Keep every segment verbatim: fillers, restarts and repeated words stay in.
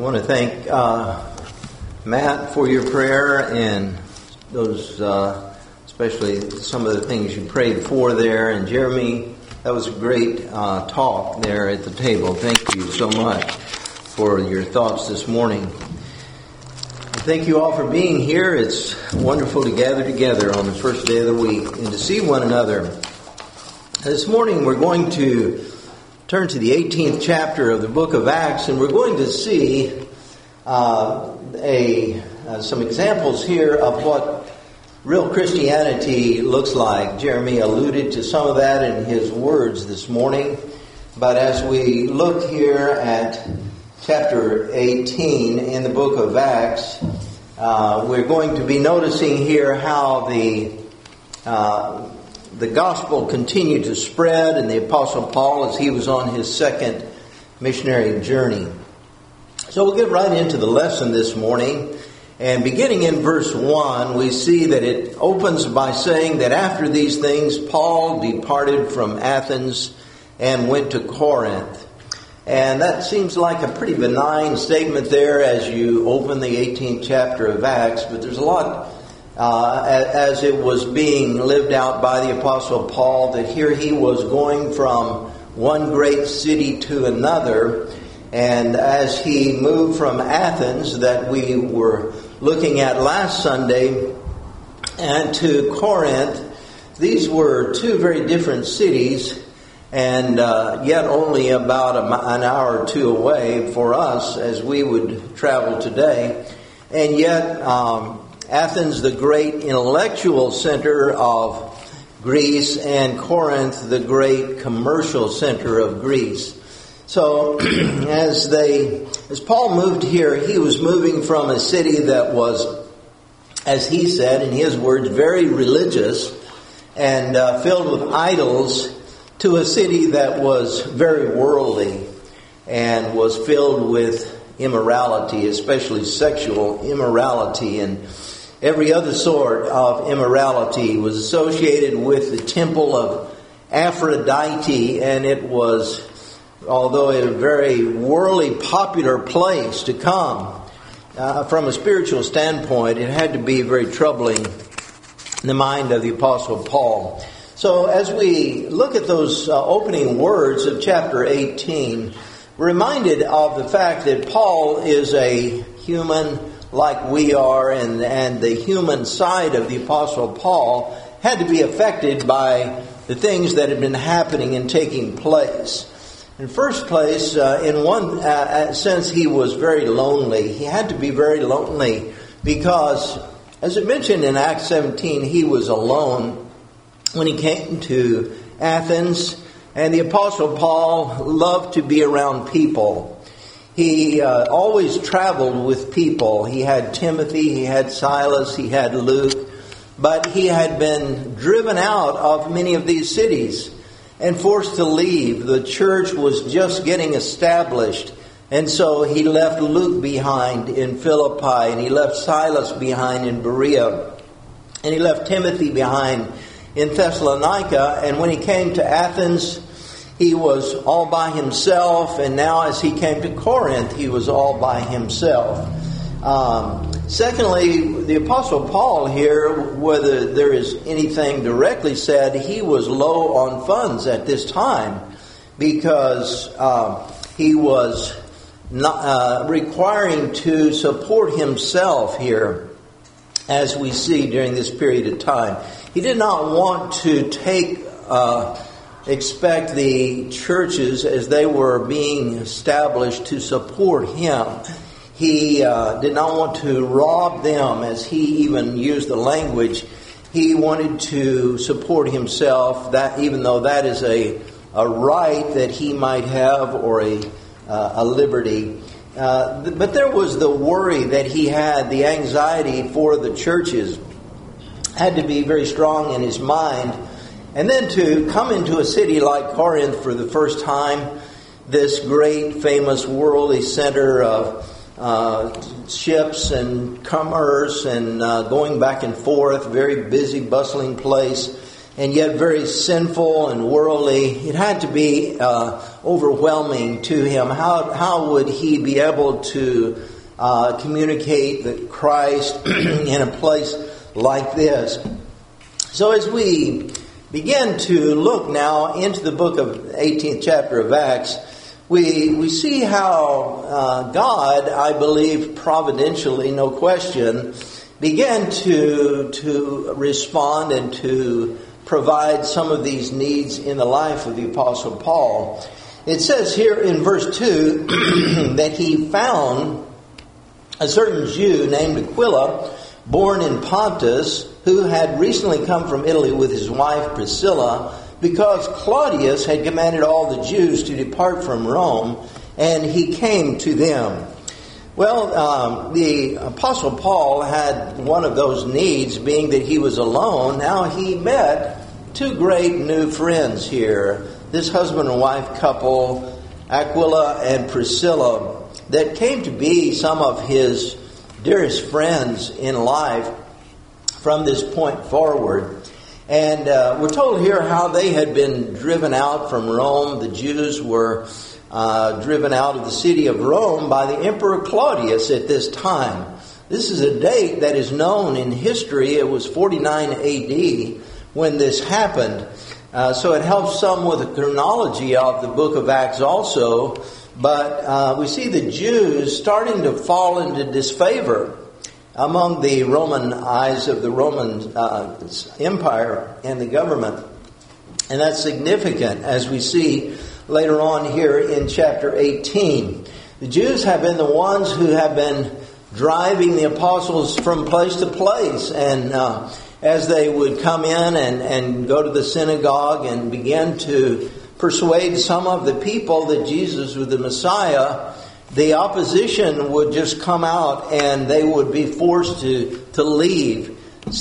want to thank uh, Matt for your prayer and those, uh, especially some of the things you prayed for there. And Jeremy, that was a great uh, talk there at the table. Thank you so much for your thoughts this morning. Thank you all for being here. It's wonderful to gather together on the first day of the week and to see one another. This morning we're going to turn to the eighteenth chapter of the book of Acts, and we're going to see uh, a uh, some examples here of what real Christianity looks like. Jeremy alluded to some of that in his words this morning, but as we look here at chapter eighteen in the book of Acts, uh, we're going to be noticing here how the uh, the gospel continued to spread, and the Apostle Paul as he was on his second missionary journey. So we'll get right into the lesson this morning. And beginning in verse one, we see that it opens by saying that after these things, Paul departed from Athens and went to Corinth. And that seems like a pretty benign statement there as you open the eighteenth chapter of Acts, but there's a lot uh, as it was being lived out by the Apostle Paul, that here he was going from one great city to another. And as he moved from Athens, that we were looking at last Sunday, and to Corinth, these were two very different cities, and uh, yet only about a, an hour or two away for us as we would travel today. And yet um, Athens, the great intellectual center of Greece, and Corinth, the great commercial center of Greece. So as they, as Paul moved here, he was moving from a city that was, as he said in his words, very religious and uh, filled with idols, to a city that was very worldly and was filled with immorality, especially sexual immorality, and every other sort of immorality was associated with the temple of Aphrodite, and it was, although a very worldly popular place to come, uh, from a spiritual standpoint, it had to be very troubling in the mind of the Apostle Paul. So as we look at those uh, opening words of chapter eighteen, we're reminded of the fact that Paul is a human like we are, and, and the human side of the Apostle Paul had to be affected by the things that had been happening and taking place. In first place, uh, in one uh, sense, he was very lonely. He had to be very lonely because, as it mentioned in Acts seventeen, he was alone when he came to Athens. And the Apostle Paul loved to be around people. He uh, always traveled with people. He had Timothy, he had Silas, he had Luke. But he had been driven out of many of these cities and forced to leave. The church was just getting established. And so he left Luke behind in Philippi, and he left Silas behind in Berea, and he left Timothy behind in Thessalonica. And when he came to Athens, he was all by himself. And now as he came to Corinth, he was all by himself. Um, secondly, the Apostle Paul here, whether there is anything directly said, he was low on funds at this time because uh, he was not, uh, requiring to support himself here, as we see during this period of time. He did not want to take, uh, expect the churches as they were being established to support him. He uh, did not want to rob them, as he even used the language. He wanted to support himself, that even though that is a, a right that he might have, or a, uh, a liberty. Uh, but there was the worry that he had, the anxiety for the churches had to be very strong in his mind. And then to come into a city like Corinth for the first time, this great famous worldly center of uh, ships and commerce and uh, going back and forth, very busy, bustling place. and yet very sinful and worldly. It had to be uh, overwhelming to him. How how would he be able to uh, communicate that Christ in a place like this? So as we begin to look now into the book of eighteenth chapter of Acts, we we see how uh, God, I believe, providentially, no question, began to to respond and to provide some of these needs in the life of the Apostle Paul. It says here in verse two that he found a certain Jew named Aquila, born in Pontus, who had recently come from Italy with his wife Priscilla, because Claudius had commanded all the Jews to depart from Rome, and he came to them. Well, um, the Apostle Paul had one of those needs, being that he was alone. Now he met two great new friends here, this husband and wife couple, Aquila and Priscilla, that came to be some of his dearest friends in life from this point forward. And uh, we're told here how they had been driven out from Rome. The Jews were uh, driven out of the city of Rome by the Emperor Claudius at this time. This is a date that is known in history. It was forty-nine A D when this happened. Uh, so it helps some with the chronology of the book of Acts also. But uh, we see the Jews starting to fall into disfavor among the Roman eyes of the Roman uh, Empire and the government. And that's significant as we see later on here in chapter eighteen. The Jews have been the ones who have been driving the apostles from place to place. And uh, as they would come in and, and go to the synagogue and begin to persuade some of the people that Jesus was the Messiah, the opposition would just come out and they would be forced to, to leave.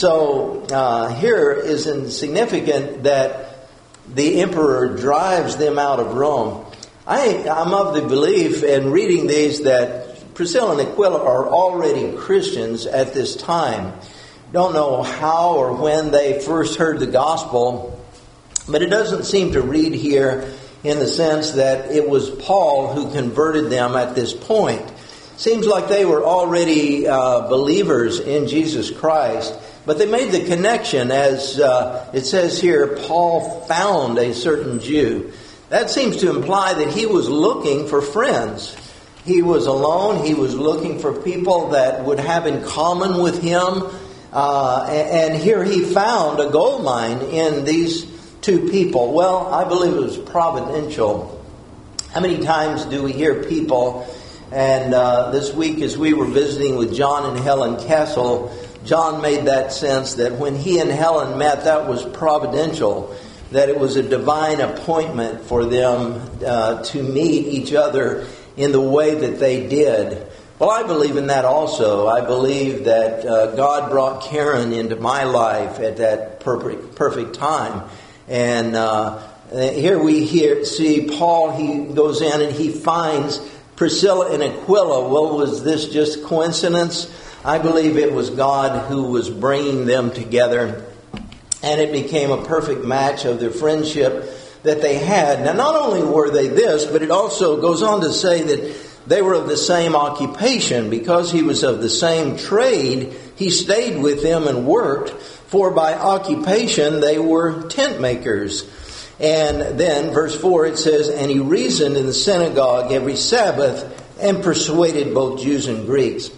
So uh, here is significant that the emperor drives them out of Rome. I, I'm of the belief in reading these that Priscilla and Aquila are already Christians at this time. Don't know how or when they first heard the gospel, but it doesn't seem to read here in the sense that it was Paul who converted them at this point. Seems like they were already uh, believers in Jesus Christ, but they made the connection, as uh, it says here, Paul found a certain Jew. That seems to imply that he was looking for friends. He was alone. He was looking for people that would have in common with him. Uh, and, and here he found a gold mine in these two people. Well, I believe it was providential. How many times do we hear people, and uh, this week as we were visiting with John and Helen Castle, John made that sense that when he and Helen met, that was providential, that it was a divine appointment for them uh, to meet each other in the way that they did. Well, I believe in that also. I believe that uh, God brought Karen into my life at that perfect, perfect time. And uh, here we hear, see Paul, he goes in and he finds Priscilla and Aquila. Well, was this just coincidence? I believe it was God who was bringing them together. And it became a perfect match of their friendship that they had. Now, not only were they this, but it also goes on to say that they were of the same occupation. Because he was of the same trade, he stayed with them and worked. For by occupation they were tent makers. And then, verse four, it says, and he reasoned in the synagogue every Sabbath and persuaded both Jews and Greeks.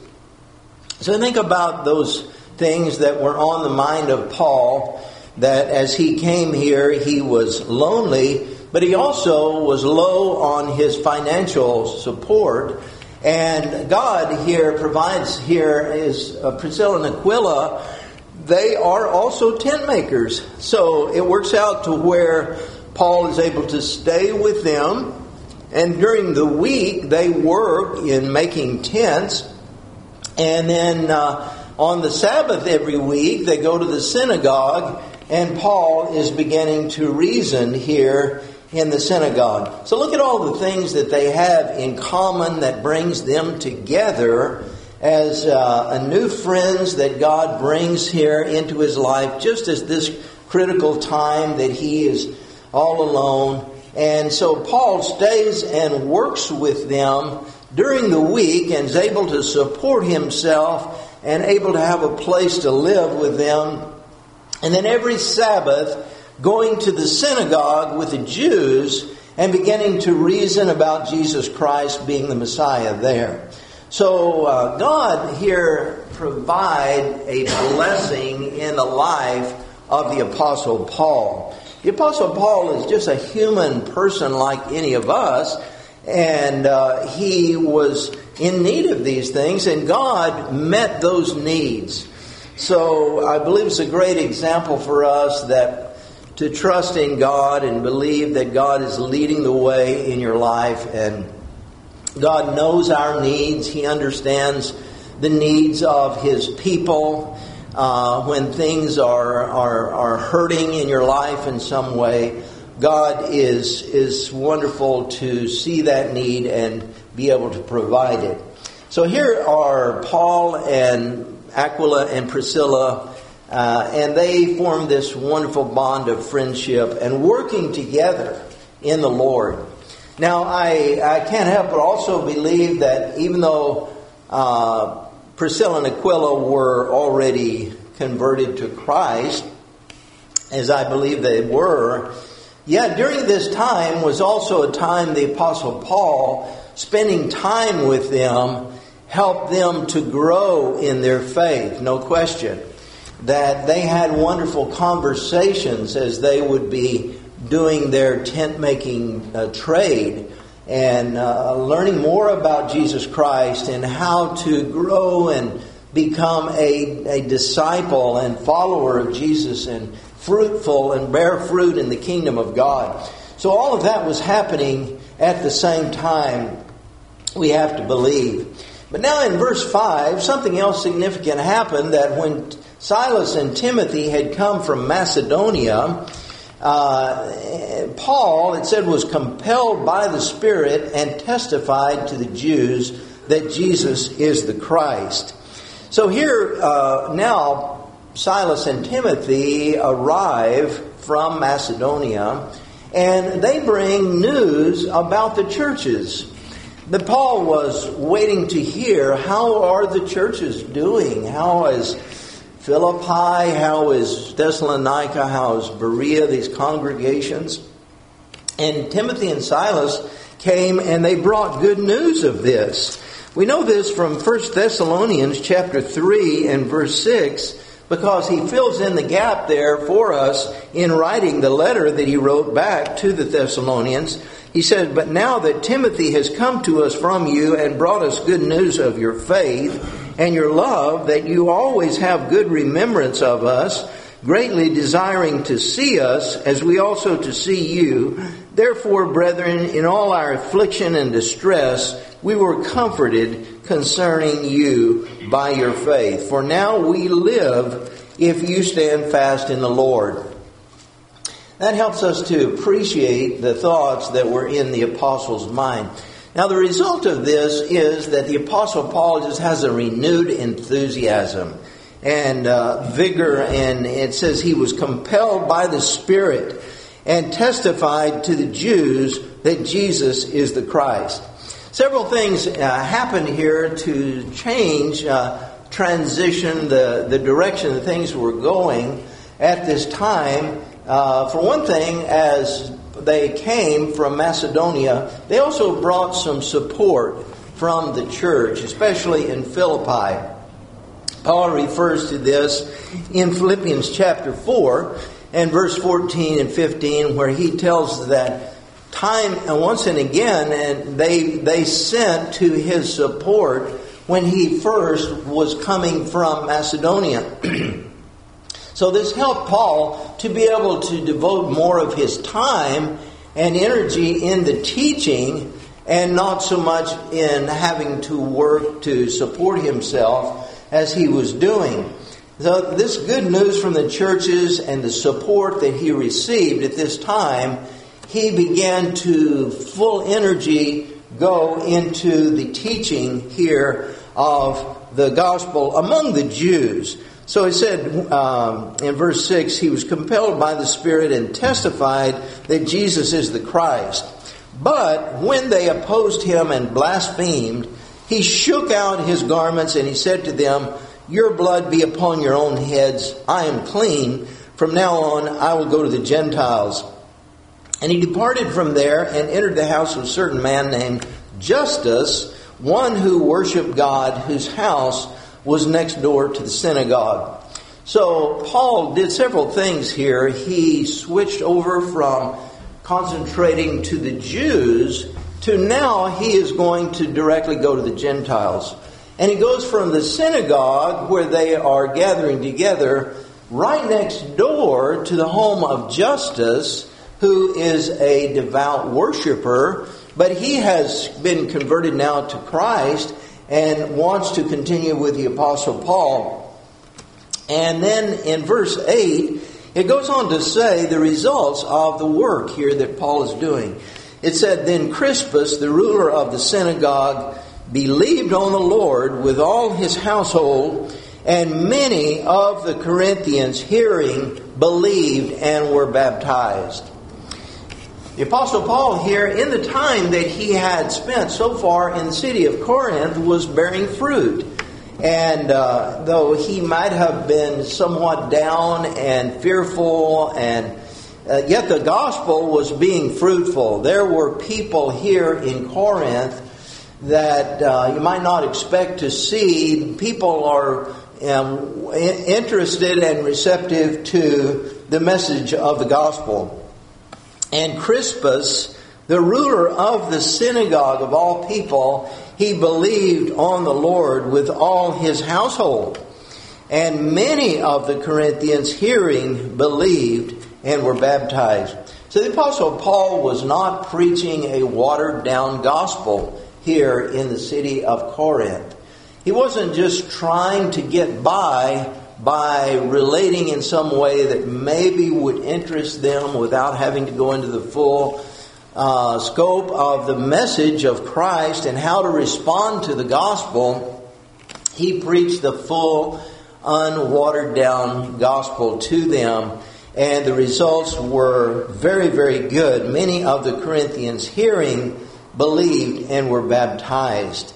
So think about those things that were on the mind of Paul, that as he came here, he was lonely, but he also was low on his financial support. And God here provides here is uh, Priscilla and Aquila. They are also tent makers. So it works out to where Paul is able to stay with them. And during the week, they work in making tents. And then uh, on the Sabbath every week, they go to the synagogue. And Paul is beginning to reason here in the synagogue. So look at all the things that they have in common that brings them together as uh, a new friends that God brings here into his life, just as this critical time that he is all alone. And so Paul stays and works with them during the week and is able to support himself and able to have a place to live with them. And then every Sabbath, going to the synagogue with the Jews and beginning to reason about Jesus Christ being the Messiah there. So uh, God here provide a blessing in the life of the Apostle Paul. The Apostle Paul is just a human person like any of us, and uh, he was in need of these things, and God met those needs. So I believe it's a great example for us that to trust in God and believe that God is leading the way in your life, and God knows our needs. He understands the needs of His people. Uh, when things are, are are hurting in your life in some way, God is is wonderful to see that need and be able to provide it. So here are Paul and Aquila and Priscilla, uh, and they form this wonderful bond of friendship and working together in the Lord. Now, I, I can't help but also believe that even though uh, Priscilla and Aquila were already converted to Christ, as I believe they were, yet during this time was also a time the Apostle Paul, spending time with them, helped them to grow in their faith, no question. That they had wonderful conversations as they would be doing their tent-making uh, trade and uh, learning more about Jesus Christ and how to grow and become a, a disciple and follower of Jesus and fruitful and bear fruit in the kingdom of God. So all of that was happening at the same time, we have to believe. But now in verse five, something else significant happened, that when Silas and Timothy had come from Macedonia, uh, Paul, it said, was compelled by the Spirit and testified to the Jews that Jesus is the Christ. So here uh, now Silas and Timothy arrive from Macedonia, and they bring news about the churches. But Paul was waiting to hear, how are the churches doing? How is Philippi? How is Thessalonica? How is Berea? These congregations. And Timothy and Silas came and they brought good news of this. We know this from First Thessalonians chapter three and verse six, because he fills in the gap there for us in writing the letter that he wrote back to the Thessalonians. He said, "But now that Timothy has come to us from you and brought us good news of your faith and your love, that you always have good remembrance of us, greatly desiring to see us, as we also to see you. Therefore, brethren, in all our affliction and distress, we were comforted concerning you by your faith. For now we live if you stand fast in the Lord." That helps us to appreciate the thoughts that were in the apostle's mind. Now, the result of this is that the Apostle Paul just has a renewed enthusiasm and uh, vigor, and it says he was compelled by the Spirit and testified to the Jews that Jesus is the Christ. Several things uh, happened here to change, uh, transition the, the direction that things were going at this time. Uh, for one thing, as they came from Macedonia, they also brought some support from the church, especially in Philippi. Paul refers to this in Philippians chapter four and verse fourteen and fifteen, where he tells that time and once and again, and they they sent to his support when he first was coming from Macedonia. So this helped Paul to be able to devote more of his time and energy in the teaching and not so much in having to work to support himself as he was doing. So this good news from the churches and the support that he received at this time, he began to full energy go into the teaching here of the gospel among the Jews. So he said um, in verse six, he was compelled by the Spirit and testified that Jesus is the Christ. But when they opposed him and blasphemed, he shook out his garments and he said to them, "Your blood be upon your own heads. I am clean. From now on I will go to the Gentiles." And he departed from there and entered the house of a certain man named Justus, one who worshipped God, whose house was next door to the synagogue. So Paul did several things here. He switched over from concentrating to the Jews to now he is going to directly go to the Gentiles. And he goes from the synagogue where they are gathering together right next door to the home of Justus, who is a devout worshiper, but he has been converted now to Christ and wants to continue with the Apostle Paul. And then in verse eight, it goes on to say the results of the work here that Paul is doing. It said, "Then Crispus, the ruler of the synagogue, believed on the Lord with all his household, and many of the Corinthians hearing believed and were baptized." The Apostle Paul here, in the time that he had spent so far in the city of Corinth, was bearing fruit. And uh, though he might have been somewhat down and fearful, and uh, yet the gospel was being fruitful. There were people here in Corinth that uh, you might not expect to see. People are um, interested and receptive to the message of the gospel. And Crispus, the ruler of the synagogue of all people, he believed on the Lord with all his household. And many of the Corinthians hearing believed and were baptized. So the Apostle Paul was not preaching a watered down gospel here in the city of Corinth. He wasn't just trying to get by by relating in some way that maybe would interest them without having to go into the full uh, scope of the message of Christ and how to respond to the gospel. He preached the full, unwatered down gospel to them, and the results were very, very good. Many of the Corinthians hearing believed and were baptized.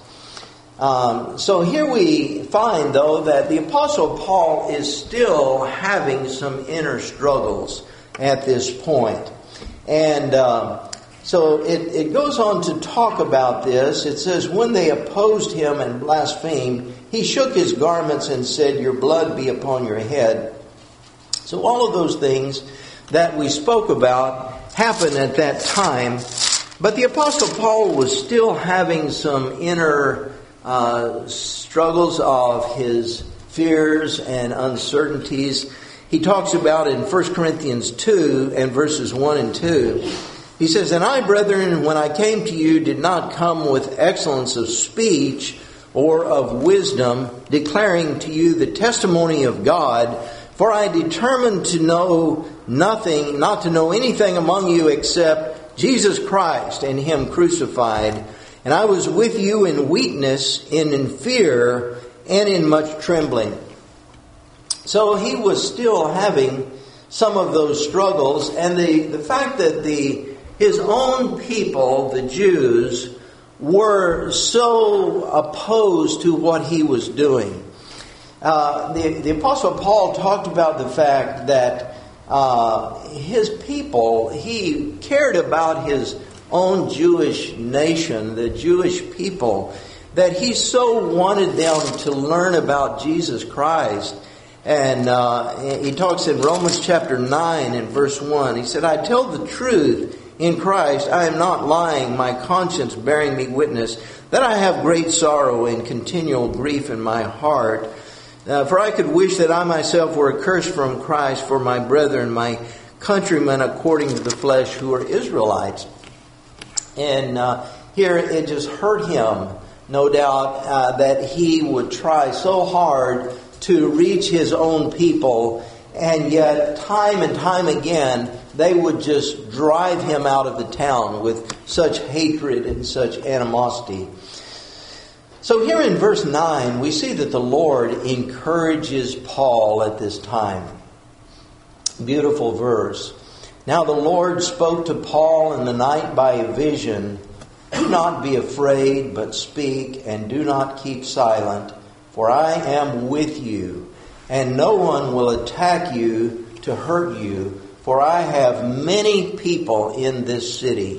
Um, so here we find, though, that the Apostle Paul is still having some inner struggles at this point. And uh, so it, it goes on to talk about this. It says, "When they opposed him and blasphemed, he shook his garments and said, 'Your blood be upon your head.'" So all of those things that we spoke about happened at that time. But the Apostle Paul was still having some inner Uh, struggles of his fears and uncertainties. He talks about in First Corinthians two and verses one and two. He says, "And I, brethren, when I came to you, did not come with excellence of speech or of wisdom, declaring to you the testimony of God, for I determined to know nothing, not to know anything among you except Jesus Christ and Him crucified. And I was with you in weakness, and in fear, and in much trembling." So he was still having some of those struggles. And the, the fact that the his own people, the Jews, were so opposed to what he was doing. Uh, the, the Apostle Paul talked about the fact that uh, his people, he cared about his own Jewish nation, the Jewish people, that he so wanted them to learn about Jesus Christ. And uh, he talks in Romans chapter nine and verse one. He said, "I tell the truth in Christ, I am not lying, my conscience bearing me witness, that I have great sorrow and continual grief in my heart. Uh, for I could wish that I myself were accursed from Christ for my brethren, my countrymen according to the flesh, who are Israelites." And uh, here it just hurt him, no doubt, uh, that he would try so hard to reach his own people, and yet time and time again they would just drive him out of the town with such hatred and such animosity. So here in verse nine, we see that the Lord encourages Paul at this time. Beautiful verse. Now the Lord spoke to Paul in the night by a vision. Do not be afraid, but speak, and do not keep silent, for I am with you, and no one will attack you to hurt you, for I have many people in this city.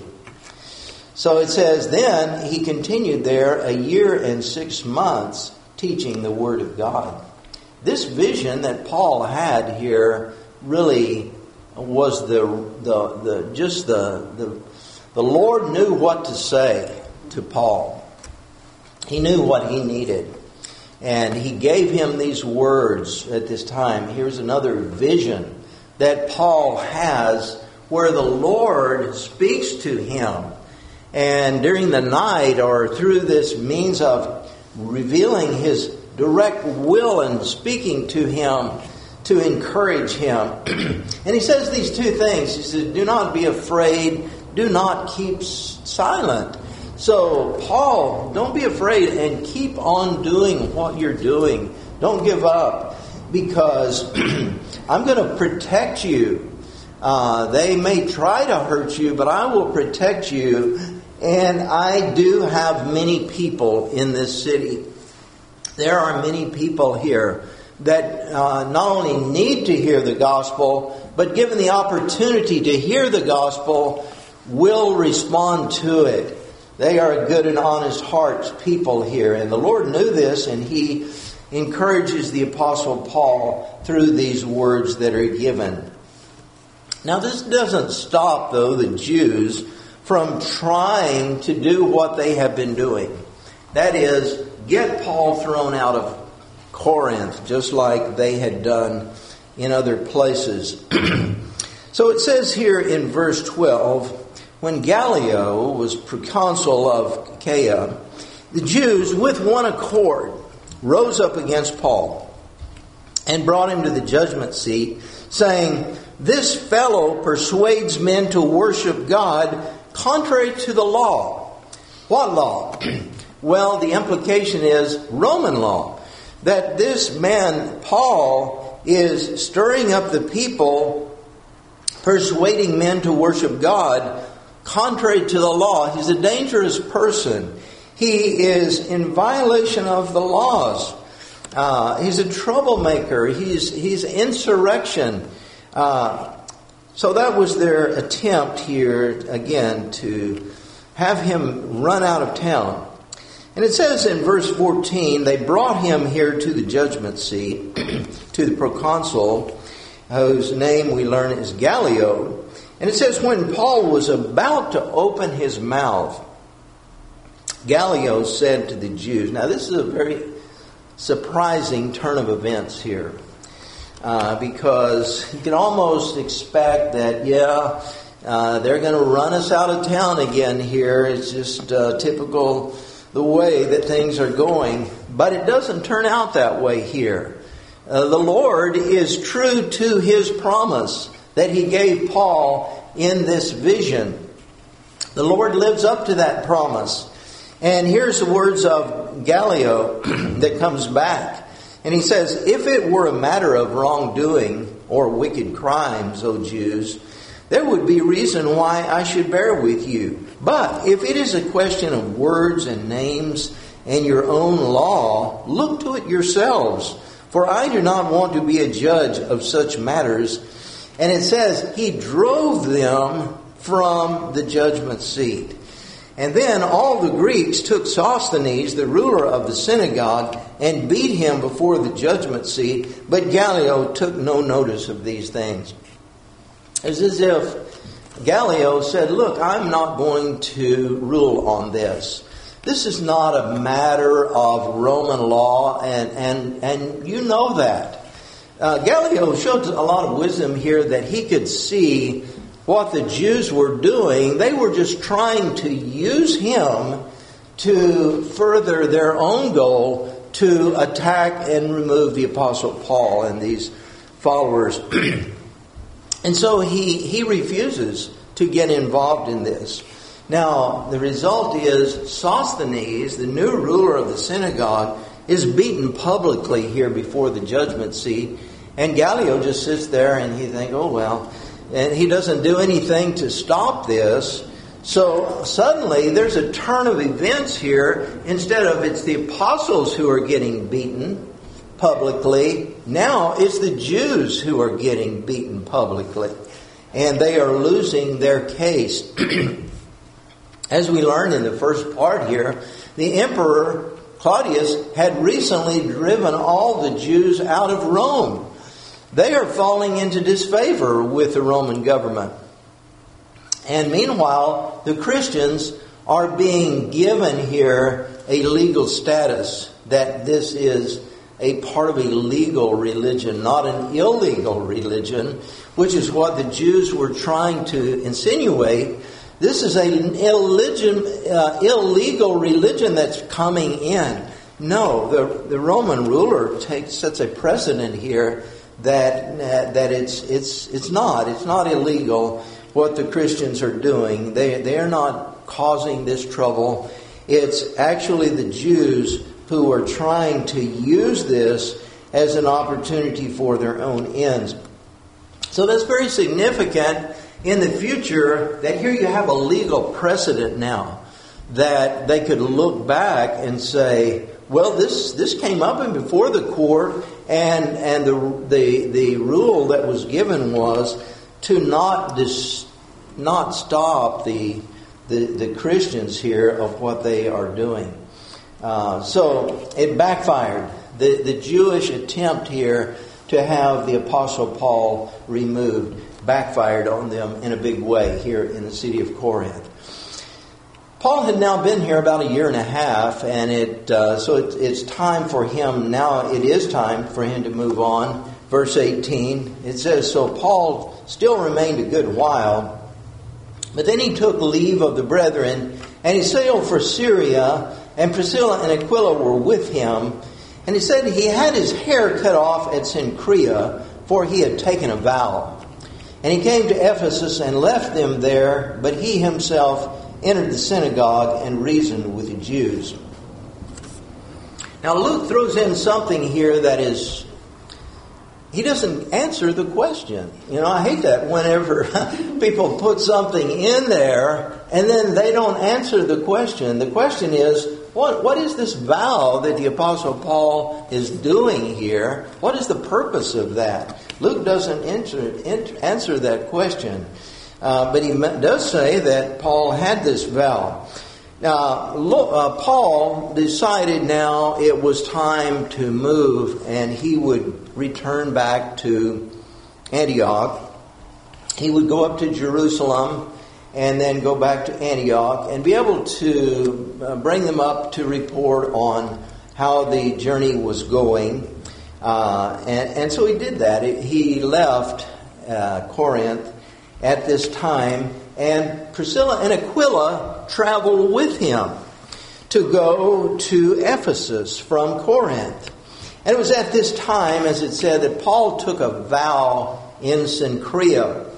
So it says, then he continued there a year and six months teaching the Word of God. This vision that Paul had here really was the the, the just the, the the Lord knew what to say to Paul. He knew what he needed. And he gave him these words at this time. Here's another vision that Paul has where the Lord speaks to him. And during the night, or through this means of revealing His direct will and speaking to him to encourage him. And he says these two things. He says, do not be afraid. Do not keep silent. So, Paul, don't be afraid and keep on doing what you're doing. Don't give up, because I'm going to protect you. Uh, they may try to hurt you, but I will protect you. And I do have many people in this city. There are many people here that uh, not only need to hear the gospel, but given the opportunity to hear the gospel, will respond to it. They are a good and honest heart people here. And the Lord knew this, and He encourages the Apostle Paul through these words that are given. Now, this doesn't stop, though, the Jews from trying to do what they have been doing. That is, get Paul thrown out of Corinth, just like they had done in other places. So it says here in verse twelve, when Gallio was proconsul of Achaia, the Jews with one accord rose up against Paul and brought him to the judgment seat, saying, this fellow persuades men to worship God contrary to the law. What law? Well, the implication is Roman law. That this man, Paul, is stirring up the people, persuading men to worship God contrary to the law. He's a dangerous person. He is in violation of the laws. Uh, he's a troublemaker. He's, he's insurrection. Uh, so that was their attempt here, again, to have him run out of town. And it says in verse fourteen, they brought him here to the judgment seat, to the proconsul, whose name we learn is Gallio. And it says, when Paul was about to open his mouth, Gallio said to the Jews, now this is a very surprising turn of events here, uh, because you can almost expect that, yeah, uh, they're going to run us out of town again here. It's just uh, typical the way that things are going. But it doesn't turn out that way here. Uh, the Lord is true to His promise that He gave Paul in this vision. The Lord lives up to that promise. And here's the words of Gallio that comes back. And he says, if it were a matter of wrongdoing or wicked crimes, O Jews, there would be reason why I should bear with you. But if it is a question of words and names and your own law, look to it yourselves. For I do not want to be a judge of such matters. And it says, he drove them from the judgment seat. And then all the Greeks took Sosthenes, the ruler of the synagogue, and beat him before the judgment seat. But Gallio took no notice of these things. It's as if Gallio said, look, I'm not going to rule on this. This is not a matter of Roman law, and, and, and you know that. Uh, Gallio showed a lot of wisdom here that he could see what the Jews were doing. They were just trying to use him to further their own goal to attack and remove the Apostle Paul and these followers. And so he, he refuses to get involved in this. Now, the result is Sosthenes, the new ruler of the synagogue, is beaten publicly here before the judgment seat. And Gallio just sits there and he thinks, oh, well, and he doesn't do anything to stop this. So suddenly there's a turn of events here. Instead of it's the apostles who are getting beaten publicly, now it's the Jews who are getting beaten publicly. And they are losing their case. As we learned in the first part here, the Emperor Claudius had recently driven all the Jews out of Rome. They are falling into disfavor with the Roman government. And meanwhile, the Christians are being given here a legal status, that this is a part of a legal religion, not an illegal religion, which is what the Jews were trying to insinuate. This is an illegin, uh, illegal religion that's coming in. No, the, the Roman ruler takes sets a precedent here that uh, that it's it's it's not it's not illegal what the Christians are doing. They they are not causing this trouble. It's actually the Jews who are trying to use this as an opportunity for their own ends. So that's very significant in the future, that here you have a legal precedent now, that they could look back and say, well, this this came up and before the court, and and the the the rule that was given was to not dis, not stop the, the the Christians here of what they are doing. Uh, so it backfired. The the Jewish attempt here to have the Apostle Paul removed backfired on them in a big way here in the city of Corinth. Paul had now been here about a year and a half, and it uh, so it, it's time for him now. It is time for him to move on. Verse eighteen, it says, "So Paul still remained a good while, but then he took leave of the brethren, and he sailed for Syria. And Priscilla and Aquila were with him. And he said he had his hair cut off at Cenchrea, for he had taken a vow. And he came to Ephesus and left them there, but he himself entered the synagogue and reasoned with the Jews." Now Luke throws in something here that is, he doesn't answer the question. You know, I hate that whenever people put something in there and then they don't answer the question. The question is, what what is this vow that the Apostle Paul is doing here? What is the purpose of that? Luke doesn't answer, answer that question. Uh, but he does say that Paul had this vow. Now, uh, Paul decided now it was time to move, and he would return back to Antioch. He would go up to Jerusalem and then go back to Antioch and be able to uh, bring them up to report on how the journey was going. Uh, and, and so he did that. He left uh, Corinth at this time, and Priscilla and Aquila traveled with him to go to Ephesus from Corinth. And it was at this time, as it said, that Paul took a vow in Cenchrea.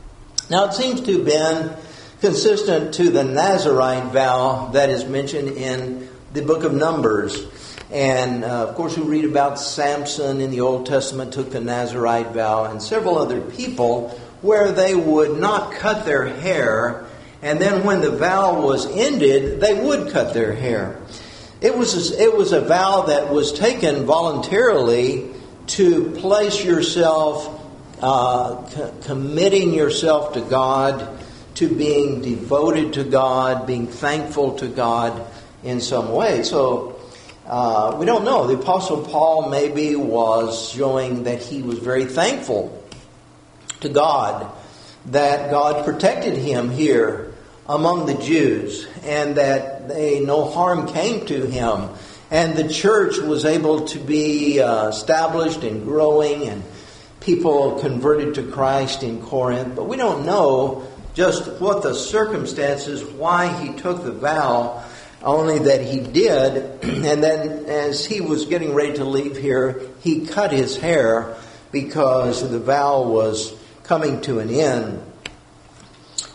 Now it seems to have been consistent to the Nazarite vow that is mentioned in the book of Numbers. And uh, of course we read about Samson in the Old Testament took the Nazarite vow, and several other people, where they would not cut their hair, and then when the vow was ended, they would cut their hair. It was a, it was a vow that was taken voluntarily to place yourself, uh, co- committing yourself to God, to being devoted to God, being thankful to God in some way. So uh, we don't know. The Apostle Paul maybe was showing that he was very thankful to God, that God protected him here among the Jews, and that they, no harm came to him, and the church was able to be uh, established and growing, and people converted to Christ in Corinth. But we don't know just what the circumstances, why he took the vow, only that he did. And then as he was getting ready to leave here, he cut his hair because the vow was coming to an end.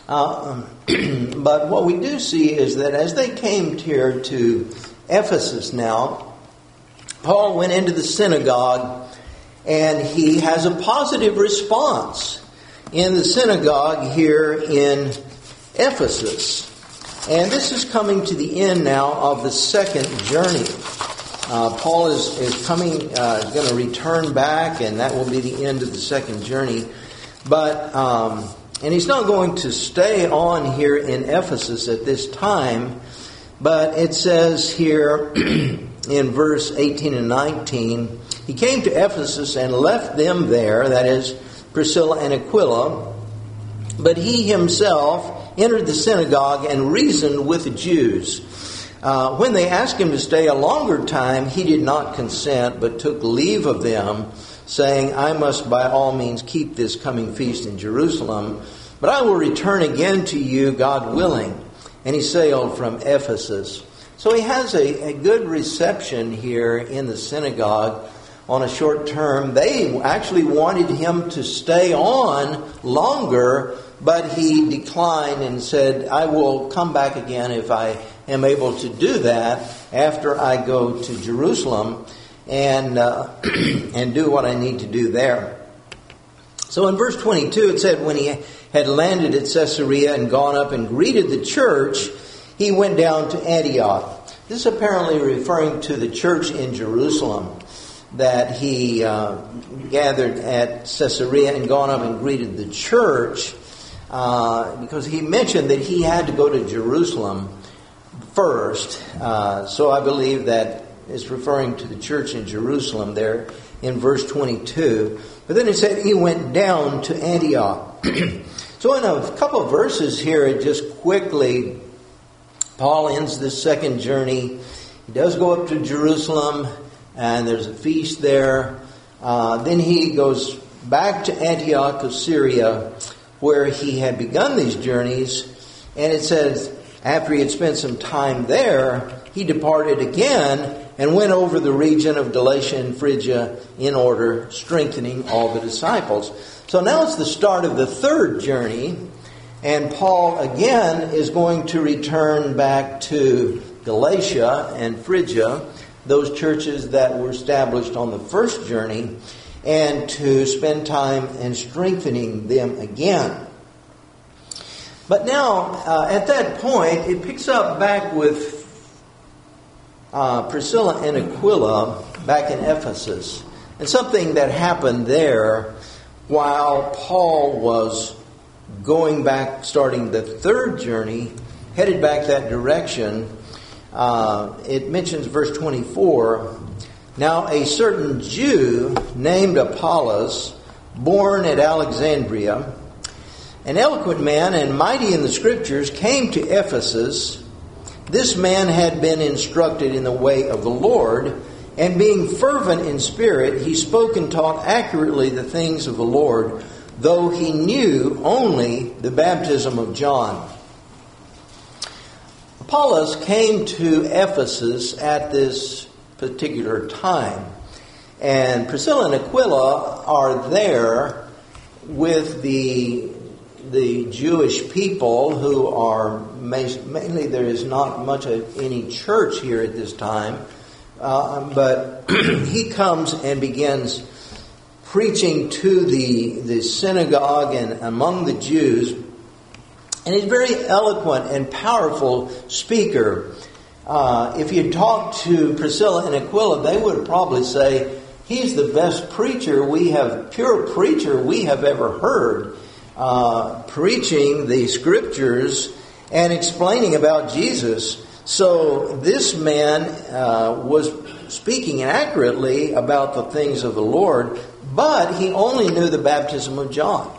Uh, but what we do see is that as they came here to Ephesus now, Paul went into the synagogue and he has a positive response in the synagogue here in Ephesus. And this is coming to the end now of the second journey. Uh, Paul is, is coming, uh, going to return back, and that will be the end of the second journey. But, um, and he's not going to stay on here in Ephesus at this time, but it says here in verse eighteen and nineteen, he came to Ephesus and left them there, that is, Priscilla and Aquila, but he himself entered the synagogue and reasoned with the Jews. Uh, when they asked him to stay a longer time, he did not consent, but took leave of them, saying, I must by all means keep this coming feast in Jerusalem, but I will return again to you, God willing. And he sailed from Ephesus. So he has a, a good reception here in the synagogue on a short term. They actually wanted him to stay on longer, but he declined and said, I will come back again if I am able to do that after I go to Jerusalem and uh, and do what I need to do there. So in verse twenty-two it said, when he had landed at Caesarea and gone up and greeted the church, he went down to Antioch. This is apparently referring to the church in Jerusalem that he uh, gathered at Caesarea and gone up and greeted the church, uh, because he mentioned that he had to go to Jerusalem first. Uh, so I believe that is referring to the church in Jerusalem there in verse twenty-two. But then it said he went down to Antioch. So in a couple of verses here, it just quickly, Paul ends this second journey. He does go up to Jerusalem, and there's a feast there. Uh, then he goes back to Antioch of Syria, where he had begun these journeys. And it says, after he had spent some time there, he departed again and went over the region of Galatia and Phrygia in order, strengthening all the disciples. So now it's the start of the third journey, and Paul again is going to return back to Galatia and Phrygia, those churches that were established on the first journey, and to spend time in strengthening them again. But now, uh, at that point, it picks up back with uh, Priscilla and Aquila back in Ephesus. And something that happened there while Paul was going back, starting the third journey, headed back that direction. Uh, it mentions verse twenty-four. Now a certain Jew named Apollos, born at Alexandria, an eloquent man and mighty in the Scriptures, came to Ephesus. This man had been instructed in the way of the Lord, and being fervent in spirit, he spoke and taught accurately the things of the Lord, though he knew only the baptism of John. Apollos came to Ephesus at this particular time, and Priscilla and Aquila are there with the the Jewish people who are mainly, there is not much of any church here at this time, uh, but he comes and begins preaching to the, the synagogue and among the Jews. And he's a very eloquent and powerful speaker. Uh, if you talk to Priscilla and Aquila, they would probably say, he's the best preacher we have, pure preacher we have ever heard, uh, preaching the Scriptures and explaining about Jesus. So this man uh, was speaking accurately about the things of the Lord, but he only knew the baptism of John.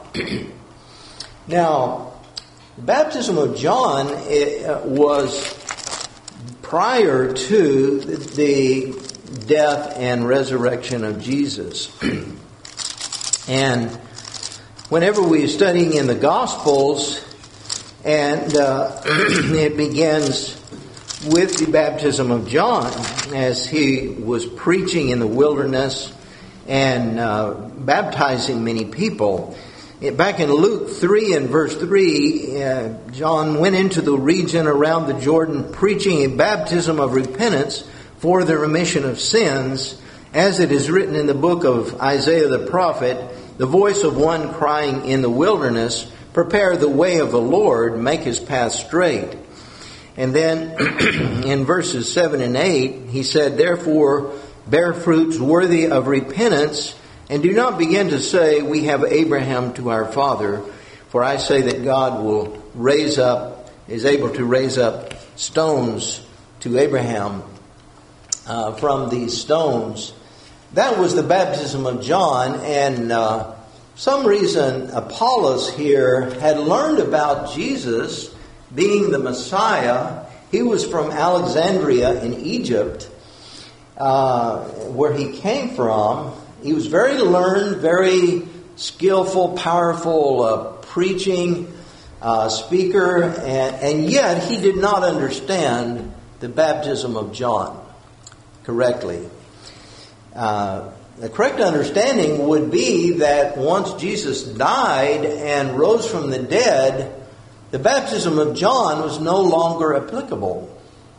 Now, the baptism of John it, uh, was prior to the death and resurrection of Jesus. And whenever we're studying in the Gospels, and uh, it begins with the baptism of John as he was preaching in the wilderness and uh, baptizing many people. Back in Luke three and verse three, uh, John went into the region around the Jordan preaching a baptism of repentance for the remission of sins, as it is written in the book of Isaiah the prophet, the voice of one crying in the wilderness, prepare the way of the Lord, make his path straight. And then in verses seven and eight, he said, therefore bear fruits worthy of repentance, and do not begin to say, we have Abraham to our father, for I say that God will raise up, is able to raise up stones to Abraham uh, from these stones. That was the baptism of John, and uh, some reason Apollos here had learned about Jesus being the Messiah. He was from Alexandria in Egypt, uh, where he came from. He was very learned, very skillful, powerful uh, preaching uh, speaker, and, and yet he did not understand the baptism of John correctly. Uh, the correct understanding would be that once Jesus died and rose from the dead, the baptism of John was no longer applicable.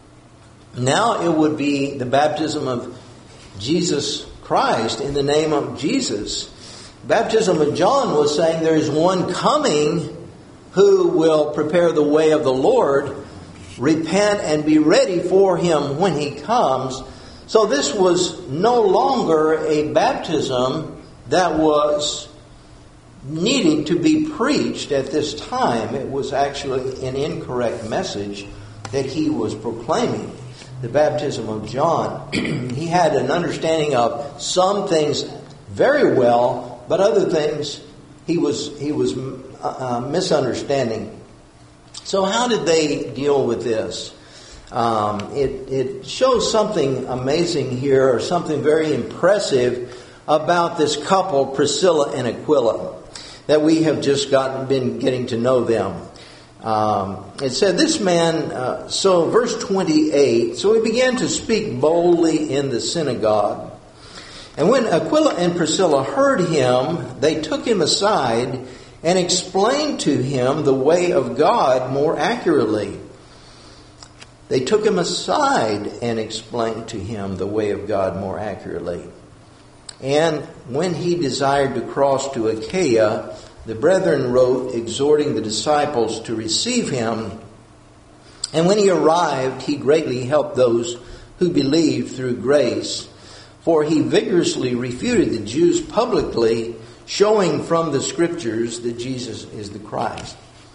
Now it would be the baptism of Jesus Christ in the name of Jesus. Baptism of John was saying there is one coming who will prepare the way of the Lord, repent and be ready for him when he comes. So this was no longer a baptism that was needing to be preached at this time. It was actually an incorrect message that he was proclaiming. The baptism of John. He had an understanding of some things very well, but other things he was he was uh, misunderstanding. So how did they deal with this? Um, it, it shows something amazing here, or something very impressive about this couple, Priscilla and Aquila, that we have just gotten been getting to know them. Um, it said, this man, uh, so verse twenty-eight, so he began to speak boldly in the synagogue. And when Aquila and Priscilla heard him, they took him aside and explained to him the way of God more accurately. They took him aside and explained to him the way of God more accurately. And when he desired to cross to Achaia, the brethren wrote, exhorting the disciples to receive him. And when he arrived, he greatly helped those who believed through grace. For he vigorously refuted the Jews publicly, showing from the Scriptures that Jesus is the Christ.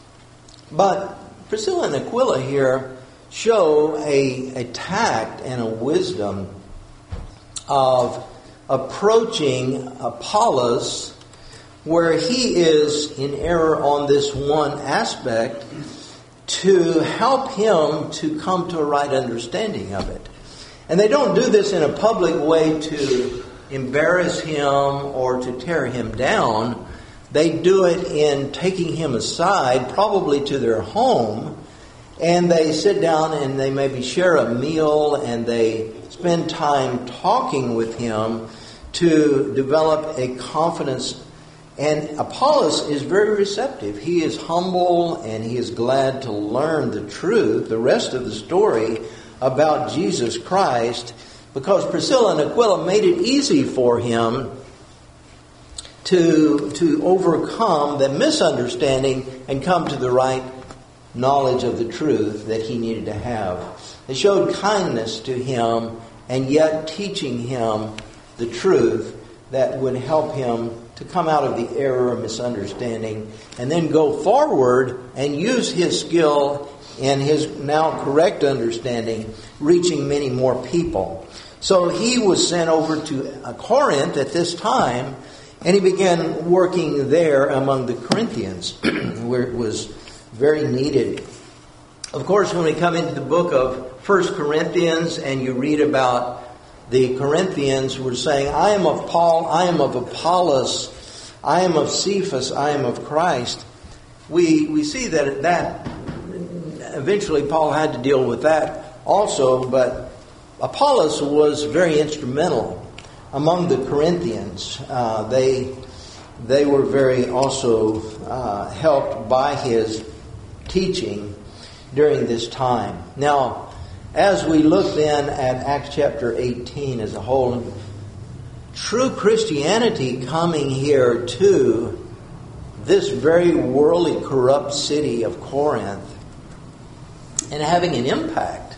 But Priscilla and Aquila here show a, a tact and a wisdom of approaching Apollos, where he is in error on this one aspect, to help him to come to a right understanding of it. And they don't do this in a public way to embarrass him or to tear him down. They do it in taking him aside, probably to their home, and they sit down and they maybe share a meal and they spend time talking with him to develop a confidence. And Apollos is very receptive. He is humble and he is glad to learn the truth, the rest of the story about Jesus Christ, because Priscilla and Aquila made it easy for him to, to overcome the misunderstanding and come to the right knowledge of the truth that he needed to have. They showed kindness to him and yet teaching him the truth that would help him to come out of the error of misunderstanding and then go forward and use his skill and his now correct understanding, reaching many more people. So he was sent over to Corinth at this time, and he began working there among the Corinthians, where it was very needed. Of course, when we come into the book of First Corinthians and you read about the Corinthians who were saying, I am of Paul, I am of Apollos, I am of Cephas, I am of Christ. We we see that that eventually Paul had to deal with that also, but Apollos was very instrumental among the Corinthians. Uh, they they were very also uh, helped by his teaching during this time. Now, as we look then at Acts chapter eighteen as a whole, true Christianity coming here to this very worldly, corrupt city of Corinth and having an impact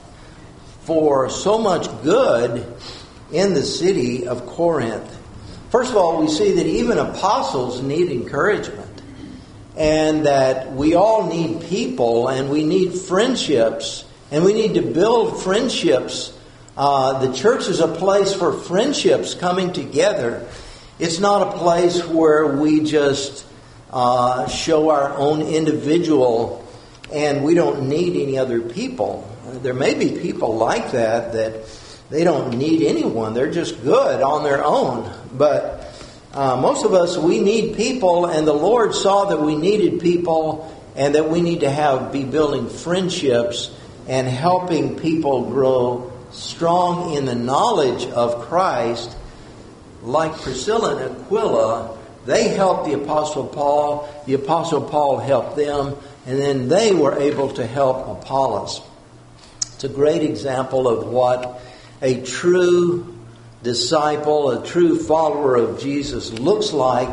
for so much good in the city of Corinth. First of all, we see that even apostles need encouragement, and that we all need people, and we need friendships, and we need to build friendships. Uh, the church is a place for friendships coming together. It's not a place where we just uh, show our own individual and we don't need any other people. There may be people like that, that they don't need anyone. They're just good on their own. But uh, most of us, we need people, and the Lord saw that we needed people and that we need to have be building friendships and helping people grow strong in the knowledge of Christ. Like Priscilla and Aquila, they helped the Apostle Paul. The Apostle Paul helped them, and then they were able to help Apollos. It's a great example of what a true disciple, a true follower of Jesus looks like,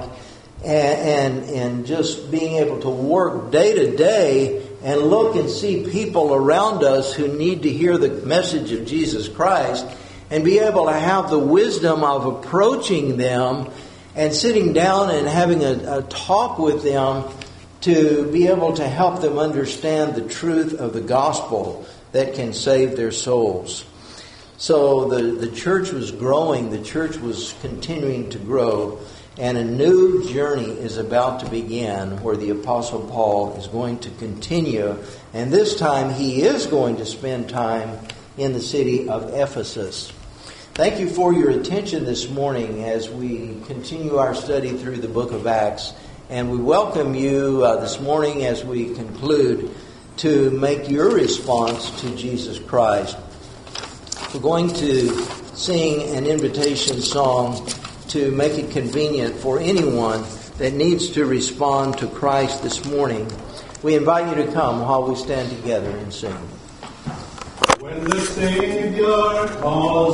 and, and, and just being able to work day to day and look and see people around us who need to hear the message of Jesus Christ and be able to have the wisdom of approaching them and sitting down and having a, a talk with them to be able to help them understand the truth of the gospel that can save their souls. So the, the church was growing, the church was continuing to grow, and a new journey is about to begin where the Apostle Paul is going to continue. And this time he is going to spend time in the city of Ephesus. Thank you for your attention this morning as we continue our study through the book of Acts. And we welcome you uh, this morning as we conclude to make your response to Jesus Christ. We're going to sing an invitation song to make it convenient for anyone that needs to respond to Christ this morning. We invite you to come while we stand together and sing. When the Savior calls